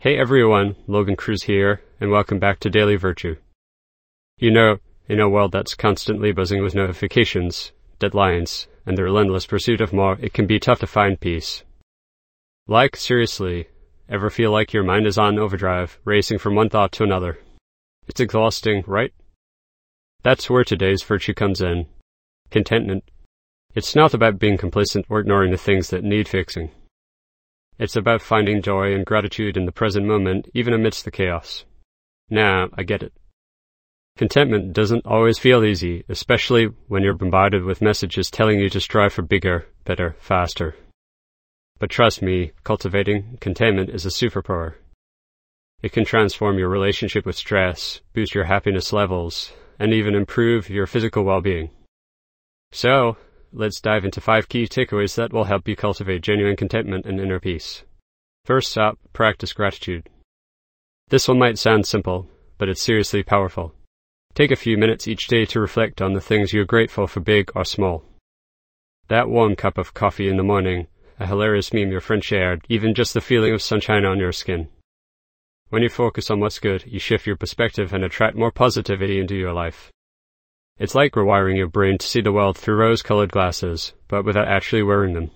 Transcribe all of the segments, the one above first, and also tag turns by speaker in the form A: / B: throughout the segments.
A: Hey everyone, Logan Cruz here, and welcome back to Daily Virtue. You know, in a world that's constantly buzzing with notifications, deadlines, and the relentless pursuit of more, it can be tough to find peace. Like, seriously, ever feel like your mind is on overdrive, racing from one thought to another? It's exhausting, right? That's where today's virtue comes in. Contentment. It's not about being complacent or ignoring the things that need fixing. It's about finding joy and gratitude in the present moment, even amidst the chaos. Nah, I get it. Contentment doesn't always feel easy, especially when you're bombarded with messages telling you to strive for bigger, better, faster. But trust me, cultivating contentment is a superpower. It can transform your relationship with stress, boost your happiness levels, and even improve your physical well-being. So, let's dive into 5 key takeaways that will help you cultivate genuine contentment and inner peace. First up, practice gratitude. This one might sound simple, but it's seriously powerful. Take a few minutes each day to reflect on the things you're grateful for, big or small. That warm cup of coffee in the morning, a hilarious meme your friend shared, even just the feeling of sunshine on your skin. When you focus on what's good, you shift your perspective and attract more positivity into your life. It's like rewiring your brain to see the world through rose-colored glasses, but without actually wearing them.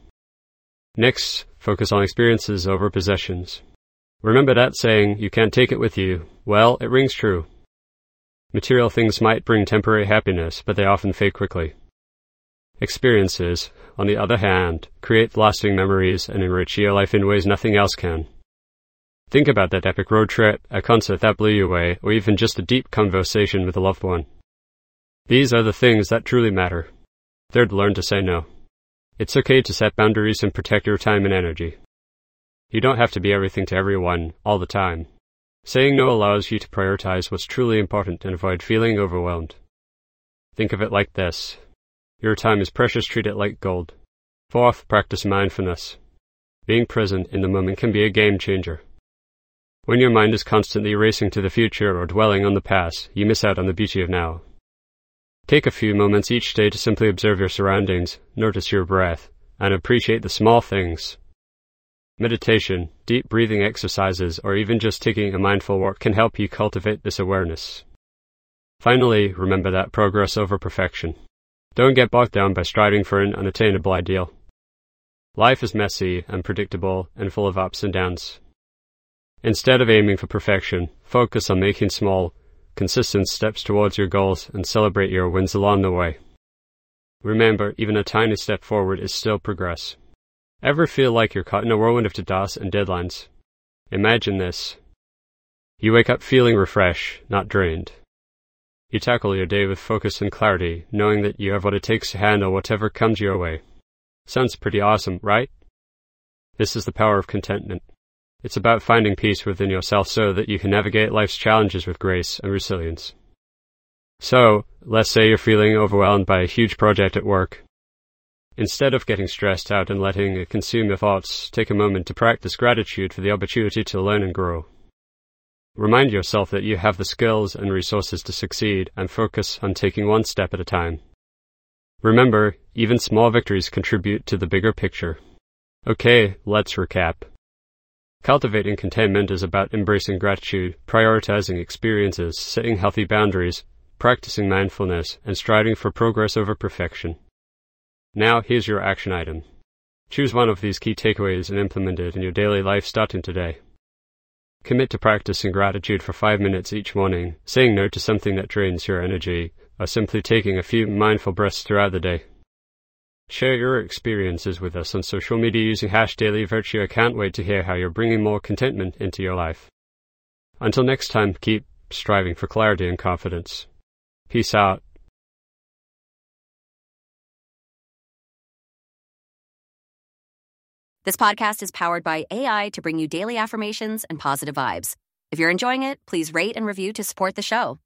A: Next, focus on experiences over possessions. Remember that saying, you can't take it with you? Well, it rings true. Material things might bring temporary happiness, but they often fade quickly. Experiences, on the other hand, create lasting memories and enrich your life in ways nothing else can. Think about that epic road trip, a concert that blew you away, or even just a deep conversation with a loved one. These are the things that truly matter. Third, learn to say no. It's okay to set boundaries and protect your time and energy. You don't have to be everything to everyone, all the time. Saying no allows you to prioritize what's truly important and avoid feeling overwhelmed. Think of it like this. Your time is precious, treat it like gold. Fourth, practice mindfulness. Being present in the moment can be a game changer. When your mind is constantly racing to the future or dwelling on the past, you miss out on the beauty of now. Take a few moments each day to simply observe your surroundings, notice your breath, and appreciate the small things. Meditation, deep breathing exercises, or even just taking a mindful walk can help you cultivate this awareness. Finally, remember that progress over perfection. Don't get bogged down by striving for an unattainable ideal. Life is messy, unpredictable, and full of ups and downs. Instead of aiming for perfection, focus on making small, consistent steps towards your goals and celebrate your wins along the way. Remember, even a tiny step forward is still progress. Ever feel like you're caught in a whirlwind of to-dos and deadlines? Imagine this. You wake up feeling refreshed, not drained. You tackle your day with focus and clarity, knowing that you have what it takes to handle whatever comes your way. Sounds pretty awesome, right? This is the power of contentment. It's about finding peace within yourself so that you can navigate life's challenges with grace and resilience. So, let's say you're feeling overwhelmed by a huge project at work. Instead of getting stressed out and letting it consume your thoughts, take a moment to practice gratitude for the opportunity to learn and grow. Remind yourself that you have the skills and resources to succeed and focus on taking one step at a time. Remember, even small victories contribute to the bigger picture. Okay, let's recap. Cultivating contentment is about embracing gratitude, prioritizing experiences, setting healthy boundaries, practicing mindfulness, and striving for progress over perfection. Now, here's your action item. Choose one of these key takeaways and implement it in your daily life starting today. Commit to practicing gratitude for 5 minutes each morning, saying no to something that drains your energy, or simply taking a few mindful breaths throughout the day. Share your experiences with us on social media using #DailyVirtue. I can't wait to hear how you're bringing more contentment into your life. Until next time, keep striving for clarity and confidence. Peace out.
B: This podcast is powered by AI to bring you daily affirmations and positive vibes. If you're enjoying it, please rate and review to support the show.